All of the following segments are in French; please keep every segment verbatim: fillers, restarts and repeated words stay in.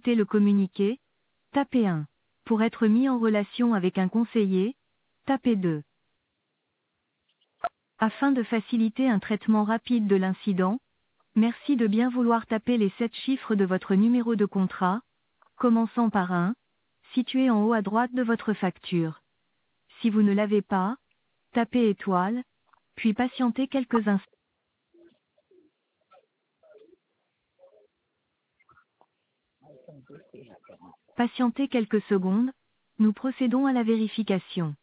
écouter le communiqué, tapez un. Pour être mis en relation avec un conseiller, tapez deux. Afin de faciliter un traitement rapide de l'incident, merci de bien vouloir taper les sept chiffres de votre numéro de contrat, commençant par un, situé en haut à droite de votre facture. Si vous ne l'avez pas, tapez étoile, puis patientez quelques instants. Patientez quelques secondes, nous procédons à la vérification.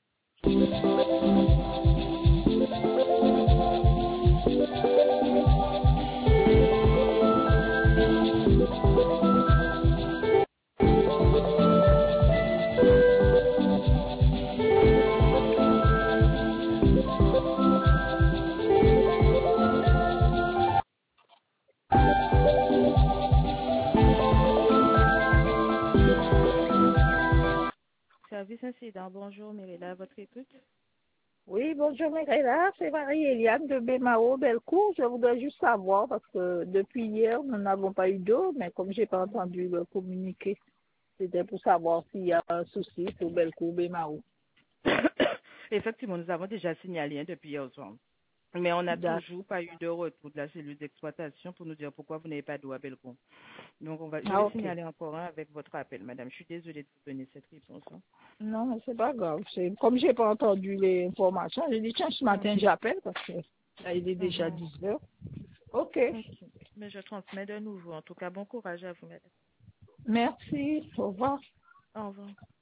Service incident, bonjour Mérida, à votre écoute. Oui, bonjour Mireille, c'est Marie-Eliane de Bémao, Bellecour. Je voudrais juste savoir, parce que depuis hier, nous n'avons pas eu d'eau, mais comme j'ai pas entendu le communiqué, c'était pour savoir s'il y a un souci pour Bellecour, Bémao. Effectivement, nous avons déjà signalé hein, depuis hier soir. Mais on n'a D'accord. toujours pas eu de retour de la cellule d'exploitation pour nous dire pourquoi vous n'avez pas d'eau à Bellecour. Donc, on va, je Ah, vais ok. signaler encore un avec votre appel, madame. Je suis désolée de vous donner cette réponse. hein. Non, mais c'est pas grave. C'est, comme j'ai pas entendu les informations, j'ai dit, tiens, ce matin, Mhm. j'appelle parce que là, il est déjà Mhm. dix heures. Ok. Ok. Mais je transmets de nouveau. En tout cas, bon courage à vous, madame. Merci. Au revoir. Au revoir.